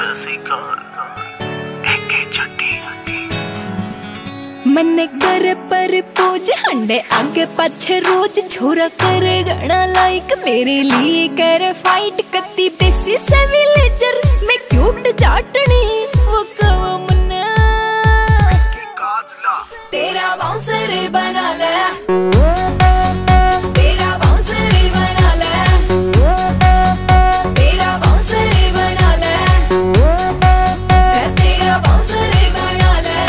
मन कर पर पोज हंडे आगे पाछे रोज छोरा करे गणा लाइक मेरे लिए कर फाइट कत्ती देसी से विलेजर मैं क्यूट चाटनी वो कवा मना तेरा बाउंसर बना ले तेरा बाउंसर बना ले तेरा बाउंसर बना ले तेरा बाउंसर बना ले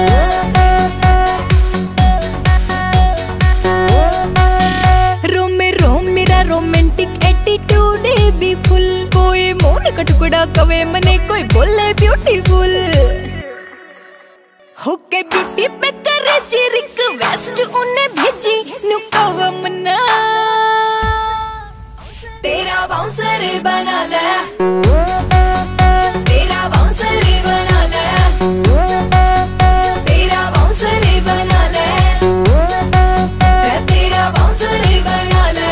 रोमे रोम मेरा रोमांटिक एटीट्यूड है भी फुल कोई मोन का टुकड़ा कवे मने कोई बोले ब्यूटीफुल होके ब्यूटी पे करे जी रिक्वेस्ट उन्हें भेजी नुकावा मना तेरा बाउंसर बना ले तेरा बाउंसर बना ले तेरा बाउंसर बना ले तेरा बाउंसर बना ले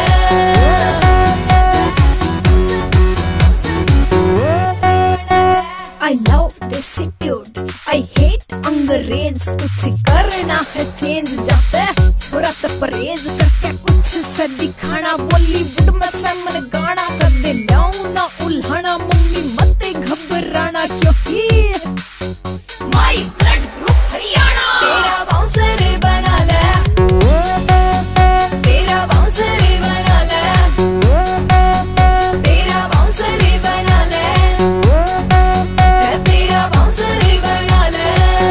I love this attitude I hate अंग्रेज कुछ करना है चेंज जाते थोड़ा तो परहेज करके कुछ से दिखाना बॉलीवुड में समन गाना कर दे ना उल्हाना मम्मी मत घबराना क्योंकि माय ब्लड ग्रुप हरियाणा तेरा बाउंसर बना ले तेरा बाउंसर बना ले तेरा बाउंसर बना ले तेरा बाउंसर बना ले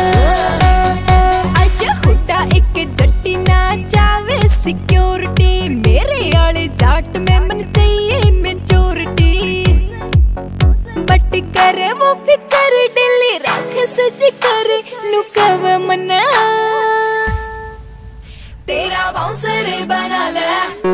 जट्टी ना चावे सिक्योरिटी मेरे आले जाट में मन चाहिए मेजोरिटी बट करे वो फिकर दिल्ली रख सच करे नुकावा मना तेरा बाउंसर बना ले